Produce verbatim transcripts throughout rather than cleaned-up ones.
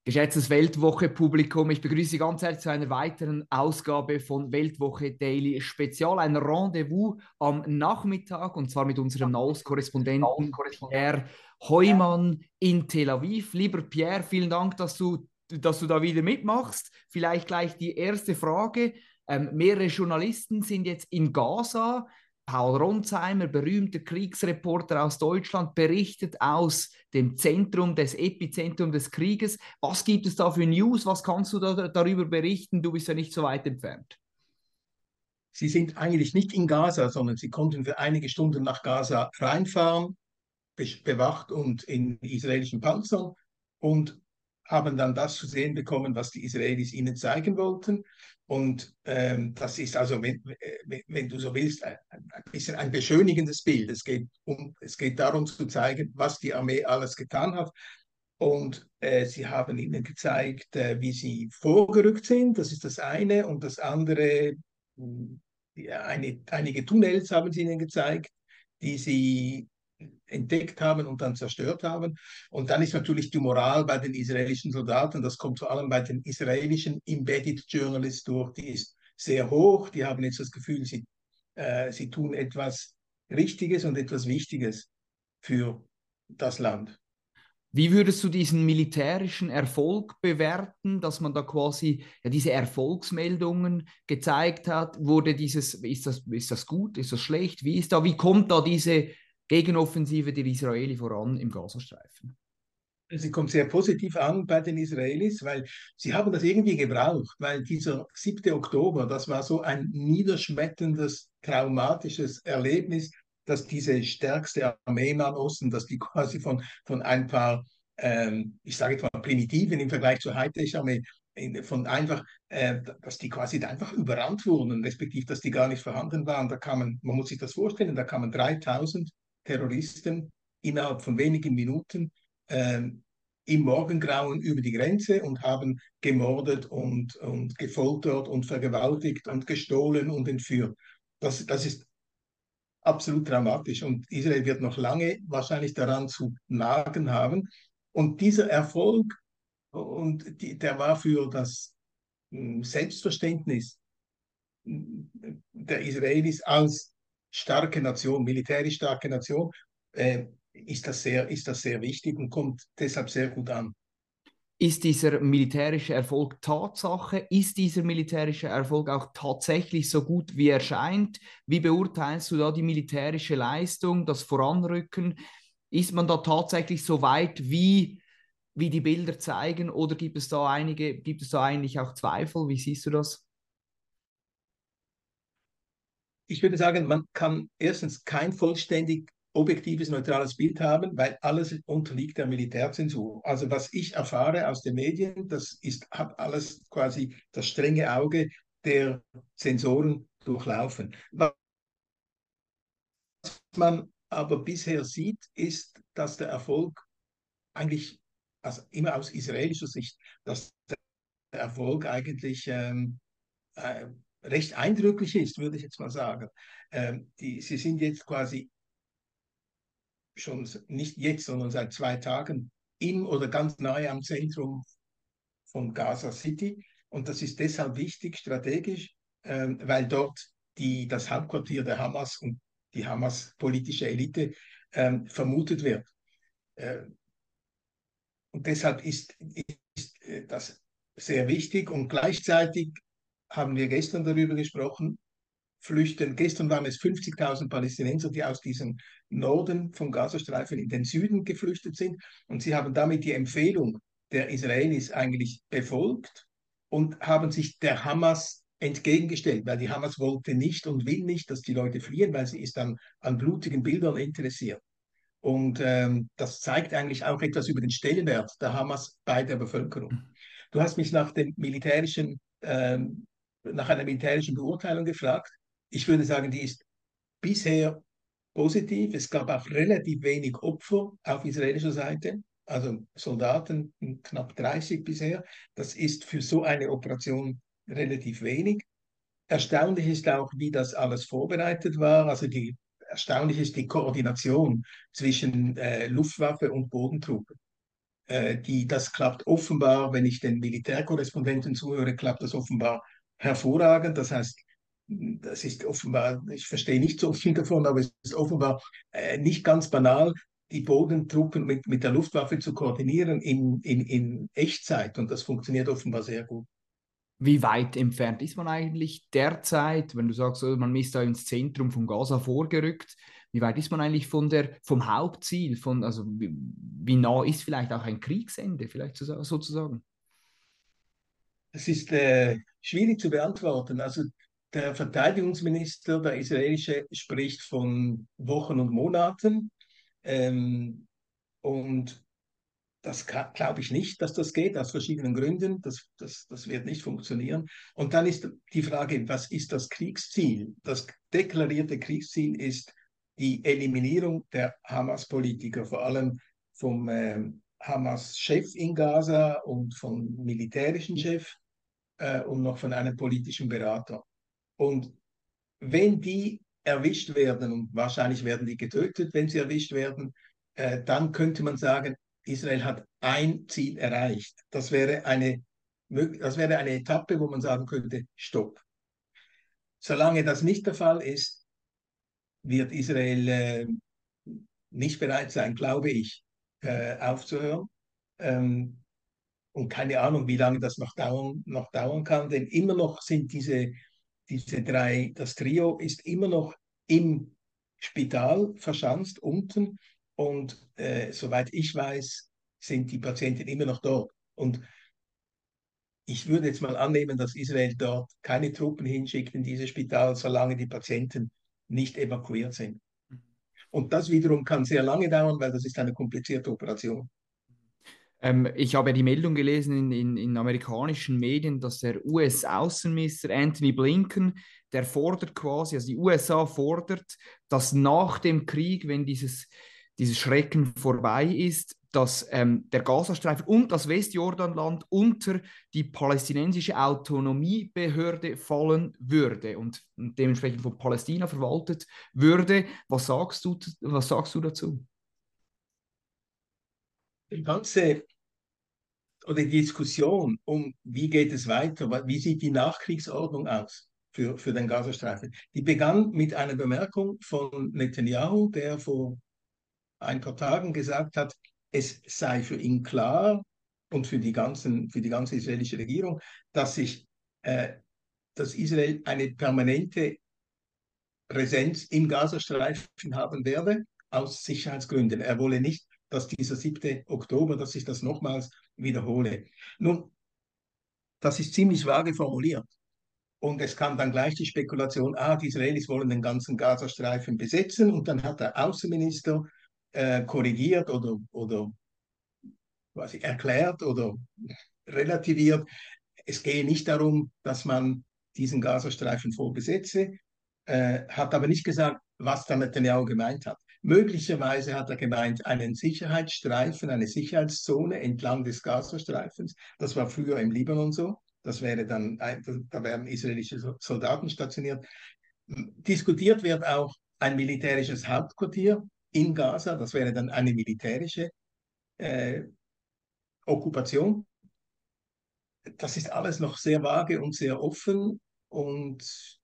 Geschätztes Weltwoche-Publikum, ich begrüße Sie ganz herzlich zu einer weiteren Ausgabe von Weltwoche Daily Spezial, ein Rendezvous am Nachmittag und zwar mit unserem Nahost-Korrespondenten Pierre Heumann in Tel Aviv. Lieber Pierre, vielen Dank, dass du, dass du da wieder mitmachst. Vielleicht gleich die erste Frage. Ähm, mehrere Journalisten sind jetzt in Gaza. Paul Ronsheimer, berühmter Kriegsreporter aus Deutschland, berichtet aus dem Zentrum, des Epizentrum des Krieges. Was gibt es da für News? Was kannst du da, darüber berichten? Du bist ja nicht so weit entfernt. Sie sind eigentlich nicht in Gaza, sondern sie konnten für einige Stunden nach Gaza reinfahren, be bewacht und in israelischen Panzern und haben dann das zu sehen bekommen, was die Israelis ihnen zeigen wollten. Und ähm, das ist also, wenn, wenn, wenn du so willst, ein, ein bisschen ein beschönigendes Bild. Es geht um, es geht darum zu zeigen, was die Armee alles getan hat. Und äh, sie haben ihnen gezeigt, äh, wie sie vorgerückt sind. Das ist das eine. Und das andere, mh, ja, eine, einige Tunnels haben sie ihnen gezeigt, die sie entdeckt haben und dann zerstört haben. Und dann ist natürlich die Moral bei den israelischen Soldaten, das kommt vor allem bei den israelischen Embedded Journalists durch, die ist sehr hoch. Die haben jetzt das Gefühl, sie, äh, sie tun etwas Richtiges und etwas Wichtiges für das Land. Wie würdest du diesen militärischen Erfolg bewerten, dass man da quasi ja, diese Erfolgsmeldungen gezeigt hat? Wurde dieses, ist das, ist das gut, ist das schlecht? Wie ist da, wie kommt da diese Gegenoffensive der Israeli voran im Gazastreifen? Sie kommt sehr positiv an bei den Israelis, weil sie haben das irgendwie gebraucht, weil dieser siebte Oktober, das war so ein niederschmetterndes, traumatisches Erlebnis, dass diese stärkste Armee im Nahen Osten, dass die quasi von, von ein paar, ähm, ich sage jetzt mal, Primitiven im Vergleich zur Hightech-Armee, in- von einfach, äh, dass die quasi einfach überrannt wurden, respektive, dass die gar nicht vorhanden waren. Da kamen, man muss sich das vorstellen, da kamen dreitausend Terroristen innerhalb von wenigen Minuten ähm, im Morgengrauen über die Grenze und haben gemordet und, und gefoltert und vergewaltigt und gestohlen und entführt. Das, das ist absolut dramatisch und Israel wird noch lange wahrscheinlich daran zu nagen haben. Und dieser Erfolg, und die, der war für das mh, Selbstverständnis mh, der Israelis als starke Nation, militärisch starke Nation, äh, ist das sehr, ist das sehr wichtig und kommt deshalb sehr gut an. Ist dieser militärische Erfolg Tatsache? Ist dieser militärische Erfolg auch tatsächlich so gut, wie er scheint? Wie beurteilst du da die militärische Leistung, das Voranrücken? Ist man da tatsächlich so weit, wie, wie die Bilder zeigen, oder gibt es da einige, gibt es da eigentlich auch Zweifel? Wie siehst du das? Ich würde sagen, man kann erstens kein vollständig objektives, neutrales Bild haben, weil alles unterliegt der Militärzensur. Also was ich erfahre aus den Medien, das ist, hat alles quasi das strenge Auge der Zensoren durchlaufen. Was man aber bisher sieht, ist, dass der Erfolg eigentlich, also immer aus israelischer Sicht, dass der Erfolg eigentlich ähm, äh, recht eindrücklich ist, würde ich jetzt mal sagen. Ähm, die, sie sind jetzt quasi schon nicht jetzt, sondern seit zwei Tagen im oder ganz nahe am Zentrum von Gaza City. Und das ist deshalb wichtig, strategisch, ähm, weil dort die, das Hauptquartier der Hamas und die Hamas-politische Elite ähm, vermutet wird. Äh, und deshalb ist, ist äh, das sehr wichtig. Und gleichzeitig haben wir gestern darüber gesprochen, flüchten. Gestern waren es fünfzigtausend Palästinenser, die aus diesem Norden vom Gazastreifen in den Süden geflüchtet sind. Und sie haben damit die Empfehlung der Israelis eigentlich befolgt und haben sich der Hamas entgegengestellt, weil die Hamas wollte nicht und will nicht, dass die Leute fliehen, weil sie ist dann an blutigen Bildern interessiert. Und ähm, das zeigt eigentlich auch etwas über den Stellenwert der Hamas bei der Bevölkerung. Du hast mich nach dem militärischen, ähm, nach einer militärischen Beurteilung gefragt. Ich würde sagen, die ist bisher positiv. Es gab auch relativ wenig Opfer auf israelischer Seite, also Soldaten, knapp dreißig bisher. Das ist für so eine Operation relativ wenig. Erstaunlich ist auch, wie das alles vorbereitet war. Also die, erstaunlich ist die Koordination zwischen äh, Luftwaffe und Bodentruppen. äh, die, das klappt offenbar, wenn ich den Militärkorrespondenten zuhöre, klappt das offenbar hervorragend. Das heißt, das ist offenbar, ich verstehe nicht so viel davon, aber es ist offenbar äh, nicht ganz banal, die Bodentruppen mit, mit der Luftwaffe zu koordinieren in, in, in Echtzeit. Und das funktioniert offenbar sehr gut. Wie weit entfernt ist man eigentlich derzeit, wenn du sagst, oh, man ist da ins Zentrum von Gaza vorgerückt? Wie weit ist man eigentlich von der, vom Hauptziel? Von, also wie, wie nah ist vielleicht auch ein Kriegsende, vielleicht sozusagen? Es ist äh, schwierig zu beantworten. Also der Verteidigungsminister, der israelische, spricht von Wochen und Monaten. Ähm, und das glaube ich nicht, dass das geht, aus verschiedenen Gründen. Das, das, das wird nicht funktionieren. Und dann ist die Frage, was ist das Kriegsziel? Das deklarierte Kriegsziel ist die Eliminierung der Hamas-Politiker, vor allem vom ähm, Hamas-Chef in Gaza und vom militärischen Chef äh, und noch von einem politischen Berater. Und wenn die erwischt werden, und wahrscheinlich werden die getötet, wenn sie erwischt werden, äh, dann könnte man sagen, Israel hat ein Ziel erreicht. Das wäre eine, das wäre eine Etappe, wo man sagen könnte, Stopp. Solange das nicht der Fall ist, wird Israel äh, nicht bereit sein, glaube ich, äh, aufzuhören. Ähm, und keine Ahnung, wie lange das noch dauern, noch dauern kann, denn immer noch sind diese, diese drei, das Trio ist immer noch im Spital verschanzt unten und äh, soweit ich weiß, sind die Patienten immer noch dort. Und ich würde jetzt mal annehmen, dass Israel dort keine Truppen hinschickt in dieses Spital, solange die Patienten nicht evakuiert sind. Und das wiederum kann sehr lange dauern, weil das ist eine komplizierte Operation. Ähm, ich habe ja die Meldung gelesen in, in, in amerikanischen Medien, dass der U S-Außenminister Anthony Blinken, der fordert quasi, also die U S A fordert, dass nach dem Krieg, wenn dieses, dieses Schrecken vorbei ist, dass ähm, der Gazastreifen und das Westjordanland unter die palästinensische Autonomiebehörde fallen würde und dementsprechend von Palästina verwaltet würde. Was sagst du, was sagst du dazu? Die ganze oder die Diskussion um, wie geht es weiter, wie sieht die Nachkriegsordnung aus für, für den Gazastreifen, die begann mit einer Bemerkung von Netanyahu, der vor ein paar Tagen gesagt hat, es sei für ihn klar und für die, ganzen, für die ganze israelische Regierung, dass, sich, äh, dass Israel eine permanente Präsenz im Gazastreifen haben werde, aus Sicherheitsgründen. Er wolle nicht, dass dieser siebte Oktober, dass ich das nochmals wiederhole. Nun, das ist ziemlich vage formuliert. Und es kam dann gleich die Spekulation, ah, die Israelis wollen den ganzen Gazastreifen besetzen. Und dann hat der Außenminister äh, korrigiert oder, oder quasi erklärt oder relativiert, es gehe nicht darum, dass man diesen Gazastreifen voll besetze, äh, hat aber nicht gesagt, was der Netanyahu gemeint hat. Möglicherweise hat er gemeint, einen Sicherheitsstreifen, eine Sicherheitszone entlang des Gazastreifens. Das war früher im Libanon so. Das wäre dann, da wären israelische Soldaten stationiert. Diskutiert wird auch ein militärisches Hauptquartier in Gaza. Das wäre dann eine militärische äh, Okkupation. Das ist alles noch sehr vage und sehr offen. Und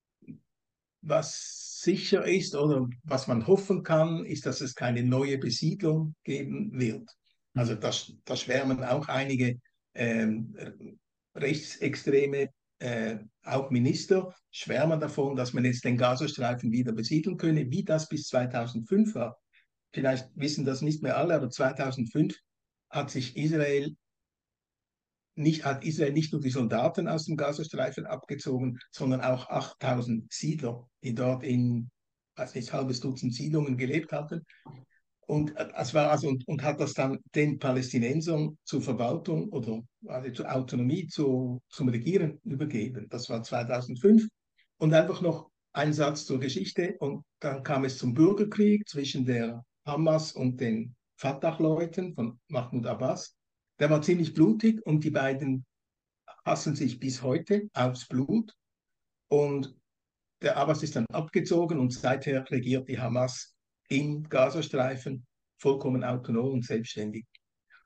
was sicher ist oder was man hoffen kann, ist, dass es keine neue Besiedlung geben wird. Also da, da schwärmen auch einige ähm, rechtsextreme, äh, auch Minister, schwärmen davon, dass man jetzt den Gazastreifen wieder besiedeln könne, wie das bis zweitausendfünf war. Vielleicht wissen das nicht mehr alle, aber zweitausendfünf hat sich Israel nicht, hat Israel nicht nur die Soldaten aus dem Gazastreifen abgezogen, sondern auch achttausend Siedler, die dort in, weiß nicht, halbes Dutzend Siedlungen gelebt hatten. Und, es war also, und, und hat das dann den Palästinensern zur Verwaltung oder also zur Autonomie, zu, zum Regieren übergeben. Das war zweitausendfünf. Und einfach noch ein Satz zur Geschichte. Und dann kam es zum Bürgerkrieg zwischen der Hamas und den Fatah-Leuten von Mahmoud Abbas. Der war ziemlich blutig und die beiden hassen sich bis heute aufs Blut. Und der Abbas ist dann abgezogen und seither regiert die Hamas im Gazastreifen vollkommen autonom und selbstständig.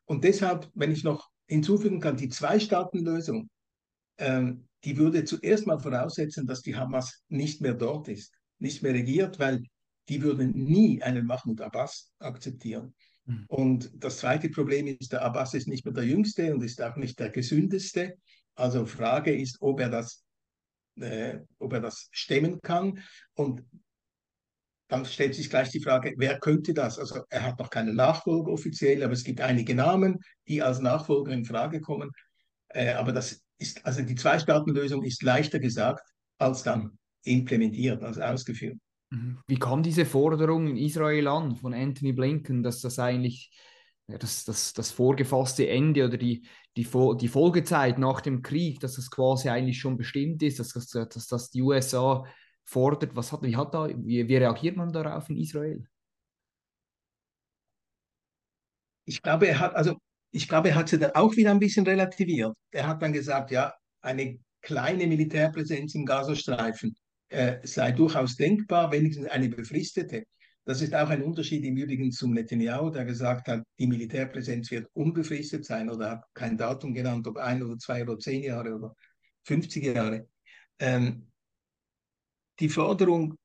Und deshalb, wenn ich noch hinzufügen kann, die Zwei-Staaten-Lösung, ähm, die würde zuerst mal voraussetzen, dass die Hamas nicht mehr dort ist, nicht mehr regiert, weil die würden nie einen Mahmoud Abbas akzeptieren. Mhm. Und das zweite Problem ist, der Abbas ist nicht mehr der Jüngste und ist auch nicht der Gesündeste. Also Frage ist, ob er das, äh, ob er das stemmen kann. Und dann stellt sich gleich die Frage, wer könnte das? Also er hat noch keinen Nachfolger offiziell, aber es gibt einige Namen, die als Nachfolger in Frage kommen. Äh, aber das ist, also die Zwei-Staaten-Lösung ist leichter gesagt als dann implementiert, als ausgeführt. Mhm. Wie kam diese Forderung in Israel an von Anthony Blinken, dass das eigentlich ja, das, das, das vorgefasste Ende oder die, die, Fol- die Folgezeit nach dem Krieg, dass das quasi eigentlich schon bestimmt ist, dass das, dass das die U S A fordert? Was hat, wie, hat da, wie, wie reagiert man darauf in Israel? Ich glaube, er hat, also ich glaube, er hat sie dann auch wieder ein bisschen relativiert. Er hat dann gesagt, ja, eine kleine Militärpräsenz im Gazastreifen äh, sei durchaus denkbar, wenigstens eine befristete. Das ist auch ein Unterschied im Übrigen zum Netanyahu, der gesagt hat, die Militärpräsenz wird unbefristet sein oder hat kein Datum genannt, ob ein oder zwei oder zehn Jahre oder fünfzig Jahre. Ähm, die Forderung,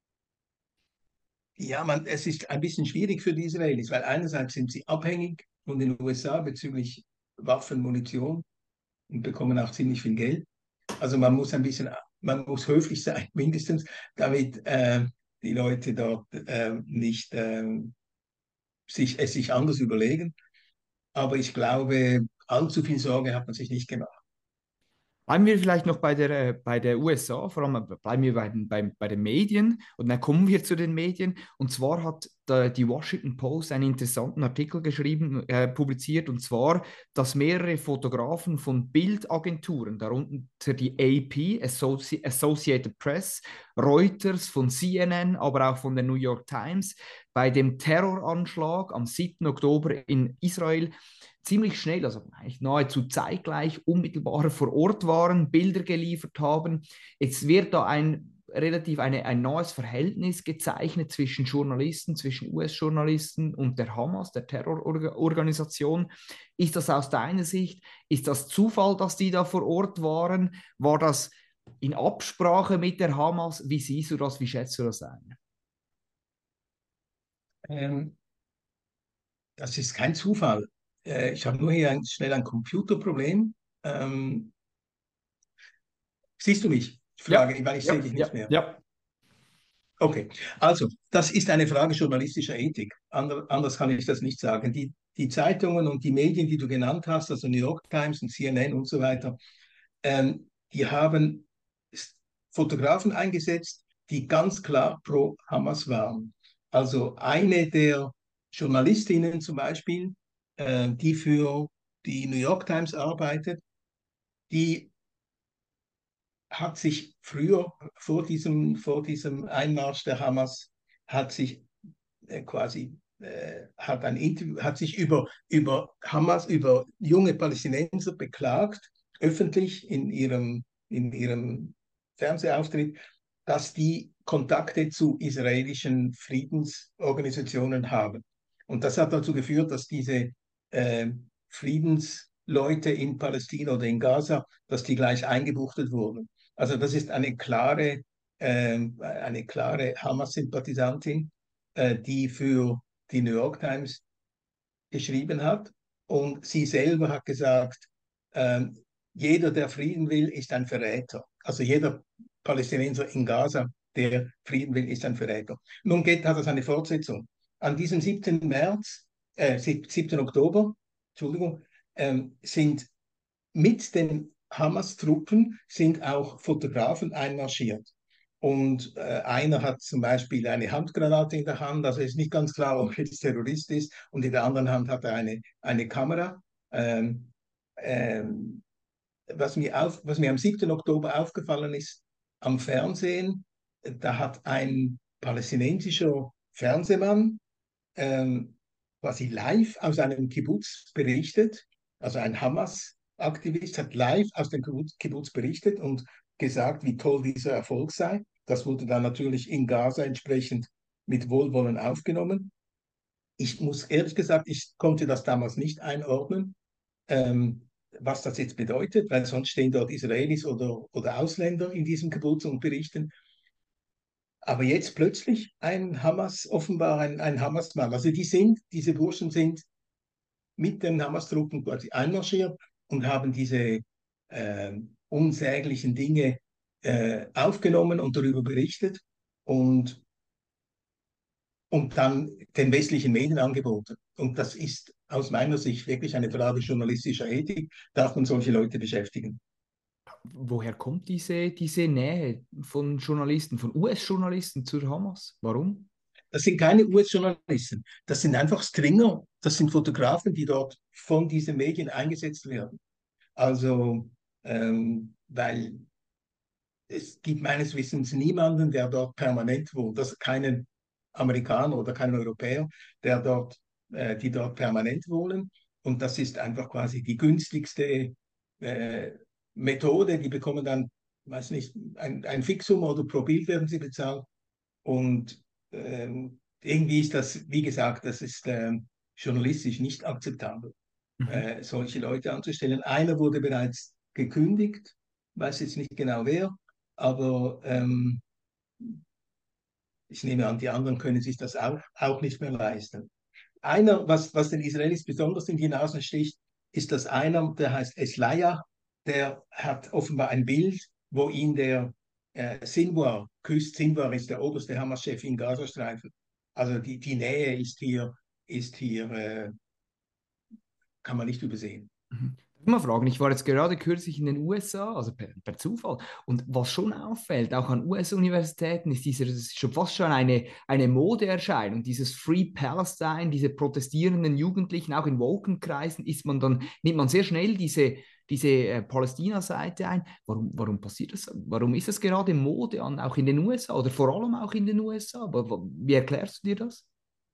ja, man, es ist ein bisschen schwierig für die Israelis, weil einerseits sind sie abhängig von den U S A bezüglich Waffen, Munition und bekommen auch ziemlich viel Geld. Also man muss ein bisschen, man muss höflich sein, mindestens, damit äh, die Leute dort äh, nicht äh, sich, es sich anders überlegen. Aber ich glaube, allzu viel Sorge hat man sich nicht gemacht. Bleiben wir vielleicht noch bei der, äh, bei der U S A, vor allem äh, bleiben wir bei den, bei, bei den Medien und dann kommen wir zu den Medien. Und zwar hat da die Washington Post einen interessanten Artikel geschrieben, äh, publiziert, und zwar, dass mehrere Fotografen von Bildagenturen, darunter die A P, Associ Associated Press, Reuters, von C N N, aber auch von der New York Times, bei dem Terroranschlag am siebten Oktober in Israel ziemlich schnell, also eigentlich nahezu zeitgleich, unmittelbar vor Ort waren, Bilder geliefert haben. Jetzt wird da ein relativ eine, ein neues Verhältnis gezeichnet zwischen Journalisten, zwischen U S-Journalisten und der Hamas, der Terrororganisation. Ist das aus deiner Sicht, ist das Zufall, dass die da vor Ort waren? War das in Absprache mit der Hamas? Wie siehst du das? Wie schätzt du das ein? Ähm, das ist kein Zufall. Äh, ich habe nur hier ein, schnell ein Computerproblem. Ähm, siehst du mich? Ich Ja, frage, weil ich ja, sehe dich ja, nicht mehr. ja. Okay, also das ist eine Frage journalistischer Ethik. Ander, anders kann ich das nicht sagen. Die, die Zeitungen und die Medien, die du genannt hast, also New York Times und C N N und so weiter, ähm, die haben Fotografen eingesetzt, die ganz klar pro Hamas waren. Also eine der Journalistinnen zum Beispiel, äh, die für die New York Times arbeitet, die hat sich früher, vor diesem, vor diesem Einmarsch der Hamas, hat sich äh, quasi äh, hat ein Interview, hat sich über, über Hamas, über junge Palästinenser beklagt, öffentlich in ihrem, in ihrem Fernsehauftritt, dass die Kontakte zu israelischen Friedensorganisationen haben. Und das hat dazu geführt, dass diese äh, Friedensleute in Palästina oder in Gaza, dass die gleich eingebuchtet wurden. Also das ist eine klare, äh, eine klare Hamas-Sympathisantin, äh, die für die New York Times geschrieben hat. Und sie selber hat gesagt, ähm, jeder, der Frieden will, ist ein Verräter. Also jeder Palästinenser in Gaza, der Frieden will, ist ein Verräter. Nun geht, hat das eine Fortsetzung. An diesem siebten März, äh, siebten Oktober, Entschuldigung, ähm, sind mit den Hamas-Truppen sind auch Fotografen einmarschiert. Und äh, einer hat zum Beispiel eine Handgranate in der Hand, also ist nicht ganz klar, ob er jetzt Terrorist ist. Und in der anderen Hand hat er eine, eine Kamera. Ähm, ähm, was, mir auf, was mir am siebten Oktober aufgefallen ist, am Fernsehen, da hat ein palästinensischer Fernsehmann ähm, quasi live aus einem Kibbutz berichtet. Also ein Hamas-Aktivist hat live aus dem Kibbutz, Kibbutz berichtet und gesagt, wie toll dieser Erfolg sei. Das wurde dann natürlich in Gaza entsprechend mit Wohlwollen aufgenommen. Ich muss ehrlich gesagt, ich konnte das damals nicht einordnen, ähm, was das jetzt bedeutet, weil sonst stehen dort Israelis oder, oder Ausländer in diesem Kibbutz und berichten. Aber jetzt plötzlich ein Hamas, offenbar ein, ein Hamas-Mann. Also die sind, diese Burschen sind mit den Hamas-Truppen quasi einmarschiert und haben diese äh, unsäglichen Dinge äh, aufgenommen und darüber berichtet und, und dann den westlichen Medien angeboten. Und das ist aus meiner Sicht wirklich eine Frage journalistischer Ethik. Darf man solche Leute beschäftigen? Woher kommt diese, diese Nähe von Journalisten, von U S-Journalisten zur Hamas? Warum? Das sind keine U S-Journalisten, das sind einfach Stringer, das sind Fotografen, die dort von diesen Medien eingesetzt werden. Also, ähm, weil es gibt meines Wissens niemanden, der dort permanent wohnt, also keinen Amerikaner oder keinen Europäer, der dort, äh, die dort permanent wohnen. Und das ist einfach quasi die günstigste äh, Methode. Die bekommen dann, weiß nicht, ein, ein Fixum oder pro Bild werden sie bezahlt. Und ähm, irgendwie ist das, wie gesagt, das ist ähm, journalistisch nicht akzeptabel, Mhm. äh, solche Leute anzustellen. Einer wurde bereits gekündigt, weiß jetzt nicht genau wer, aber ähm, ich nehme an, die anderen können sich das auch, auch nicht mehr leisten. Einer, was, was den Israelis besonders in die Nase sticht, ist, dass einer, der heißt Eslaya, der hat offenbar ein Bild, wo ihn der äh, Sinwar küsst. Sinwar ist der oberste Hamas-Chef im Gazastreifen. Also die, die Nähe ist hier, ist hier äh, kann man nicht übersehen. Mhm. Darf ich mal fragen, ich war jetzt gerade kürzlich in den U S A, also per, per Zufall, und was schon auffällt, auch an U S-Universitäten, ist dieser, das ist schon fast schon eine, eine Modeerscheinung, dieses Free Palestine, diese protestierenden Jugendlichen, auch in Wokenkreisen ist man dann, nimmt man sehr schnell diese, diese äh, Palästina-Seite ein. Warum, warum passiert das? Warum ist das gerade Mode an, auch in den U S A oder vor allem auch in den U S A? Aber wie erklärst du dir das?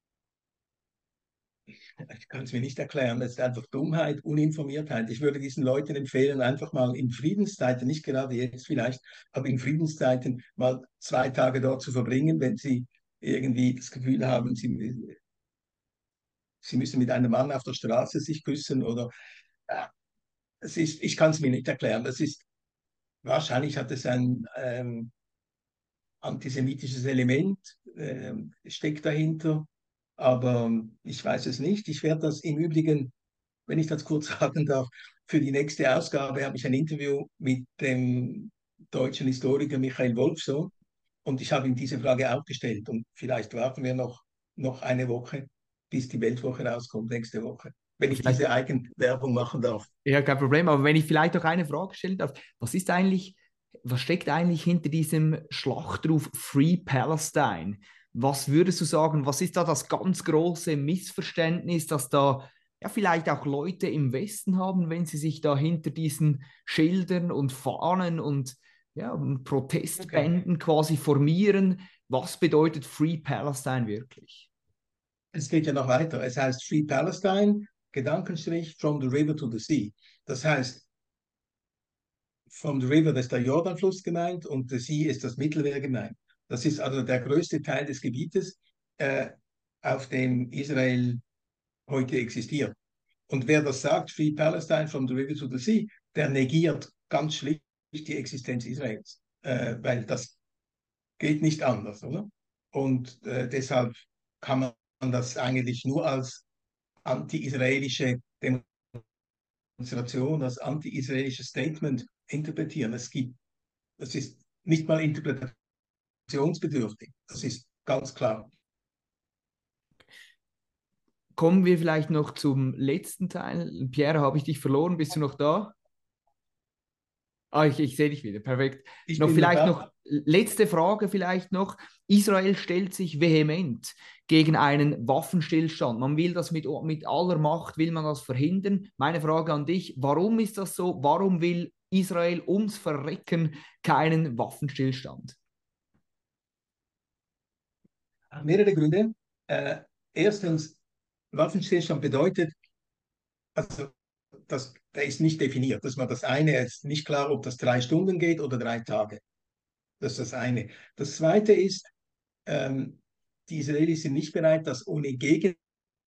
Ich kann es mir nicht erklären. Das ist einfach Dummheit, Uninformiertheit. Ich würde diesen Leuten empfehlen, einfach mal in Friedenszeiten, nicht gerade jetzt vielleicht, aber in Friedenszeiten mal zwei Tage dort zu verbringen, wenn sie irgendwie das Gefühl haben, sie, sie müssen mit einem Mann auf der Straße sich küssen oder äh, es ist, ich kann es mir nicht erklären. Das ist, wahrscheinlich hat es ein ähm, antisemitisches Element, ähm, steckt dahinter, aber ich weiß es nicht. Ich werde das im Übrigen, wenn ich das kurz sagen darf, für die nächste Ausgabe habe ich ein Interview mit dem deutschen Historiker Michael Wolfsohn und ich habe ihm diese Frage auch gestellt und vielleicht warten wir noch, noch eine Woche, bis die Weltwoche rauskommt, nächste Woche, wenn ich Vielleicht diese Eigenwerbung machen darf. Ja, kein Problem. Aber wenn ich vielleicht noch eine Frage stellen darf, was ist eigentlich, was steckt eigentlich hinter diesem Schlachtruf Free Palestine? Was würdest du sagen, was ist da das ganz große Missverständnis, das da ja vielleicht auch Leute im Westen haben, wenn sie sich da hinter diesen Schildern und Fahnen und ja, und Okay. Protestbänden quasi formieren? Was bedeutet Free Palestine wirklich? Es geht ja noch weiter. Es heißt Free Palestine, Gedankenstrich, from the river to the sea. Das heißt, from the river, das ist der Jordanfluss gemeint und the sea ist das Mittelmeer gemeint. Das ist also der größte Teil des Gebietes, äh, auf dem Israel heute existiert. Und wer das sagt, Free Palestine from the river to the sea, der negiert ganz schlicht die Existenz Israels, äh, weil das geht nicht anders, oder? Und äh, deshalb kann man das eigentlich nur als anti-israelische Demonstration, als anti-israelisches Statement interpretieren. Es gibt, das ist nicht mal interpretationsbedürftig, das ist ganz klar. Kommen wir vielleicht noch zum letzten Teil. Pierre, habe ich dich verloren? Bist du noch da? Ah, ich, ich sehe dich wieder, perfekt. Ich Noch bin noch vielleicht da. noch, letzte Frage vielleicht noch. Israel stellt sich vehement gegen einen Waffenstillstand. Man will das mit, mit aller Macht, will man das verhindern. Meine Frage an dich, warum ist das so? Warum will Israel ums Verrecken keinen Waffenstillstand? Mehrere Gründe. Äh, erstens, Waffenstillstand bedeutet, also das, der ist nicht definiert. Das war das eine, es ist nicht klar, ob das drei Stunden geht oder drei Tage. Das ist das eine. Das zweite ist, ähm, die Israelis sind nicht bereit, das ohne Gegenleistung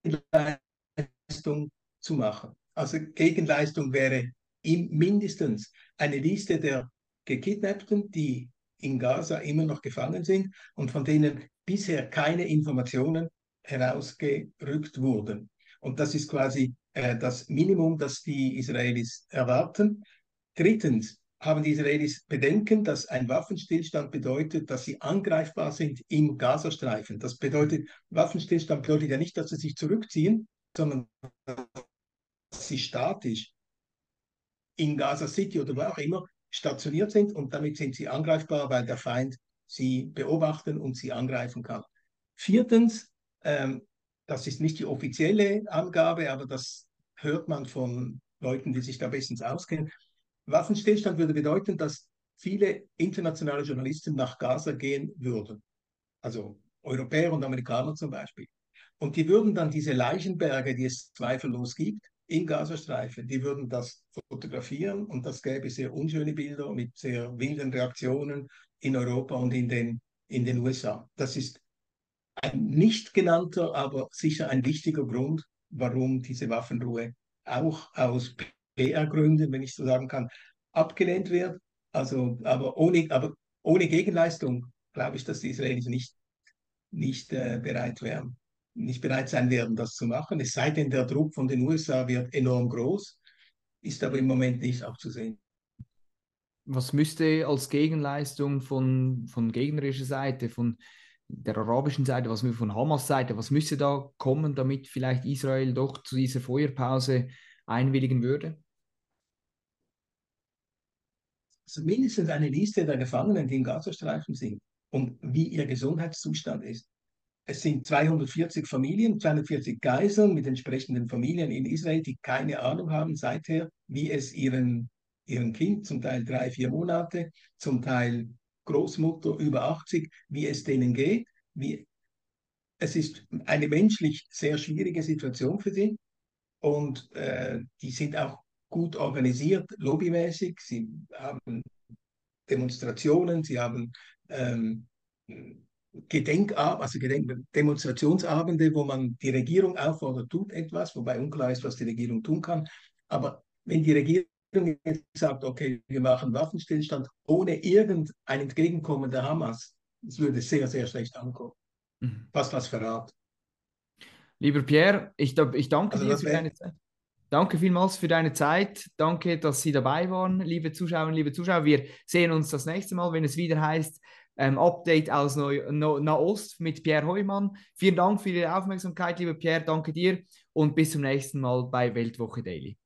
Gegenleistung zu machen. Also Gegenleistung wäre im mindestens eine Liste der Gekidnappten, die in Gaza immer noch gefangen sind und von denen bisher keine Informationen herausgerückt wurden. Und das ist quasi äh, das Minimum, das die Israelis erwarten. Drittens haben die Israelis Bedenken, dass ein Waffenstillstand bedeutet, dass sie angreifbar sind im Gazastreifen. Das bedeutet, Waffenstillstand bedeutet ja nicht, dass sie sich zurückziehen, sondern dass sie statisch in Gaza City oder wo auch immer stationiert sind und damit sind sie angreifbar, weil der Feind sie beobachten und sie angreifen kann. Viertens, ähm, das ist nicht die offizielle Angabe, aber das hört man von Leuten, die sich da bestens auskennen. Waffenstillstand würde bedeuten, dass viele internationale Journalisten nach Gaza gehen würden, also Europäer und Amerikaner zum Beispiel. Und die würden dann diese Leichenberge, die es zweifellos gibt, im Gazastreifen, die würden das fotografieren und das gäbe sehr unschöne Bilder mit sehr wilden Reaktionen in Europa und in den, in den U S A. Das ist ein nicht genannter, aber sicher ein wichtiger Grund, warum diese Waffenruhe auch aus P R-Gründen, wenn ich so sagen kann, abgelehnt wird. Also, aber ohne, aber ohne Gegenleistung glaube ich, dass die Israelis nicht, nicht äh, bereit wären, nicht bereit sein werden, das zu machen. Es sei denn, der Druck von den U S A wird enorm groß, ist aber im Moment nicht abzusehen. Was müsste als Gegenleistung von, von gegnerischer Seite, von der arabischen Seite, was müsste von Hamas Seite, was müsste da kommen, damit vielleicht Israel doch zu dieser Feuerpause einwilligen würde? Also mindestens eine Liste der Gefangenen, die im Gazastreifen sind und wie ihr Gesundheitszustand ist. Es sind zweihundertvierzig Familien, zweihundertvierzig Geiseln mit entsprechenden Familien in Israel, die keine Ahnung haben seither, wie es ihren, ihren Kind, zum Teil drei, vier Monate, zum Teil Großmutter über achtzig, wie es denen geht. Wie, es ist eine menschlich sehr schwierige Situation für sie und äh, die sind auch gut organisiert, lobbymäßig. Sie haben Demonstrationen, sie haben ähm, Gedenkab also Gedenk Demonstrationsabende, wo man die Regierung auffordert, tut etwas, wobei unklar ist, was die Regierung tun kann. Aber wenn die Regierung jetzt sagt, okay, wir machen Waffenstillstand ohne irgendein Entgegenkommen der Hamas, das würde sehr, sehr schlecht ankommen. Mhm. Fast als Verrat. Lieber Pierre, ich, ich danke Also dir das für wäre deine Zeit. Danke vielmals für deine Zeit. Danke, dass Sie dabei waren, liebe Zuschauerinnen, liebe Zuschauer. Wir sehen uns das nächste Mal, wenn es wieder heißt, ähm, Update aus Neu no Nahost mit Pierre Heumann. Vielen Dank für Ihre Aufmerksamkeit, lieber Pierre. Danke dir und bis zum nächsten Mal bei Weltwoche Daily.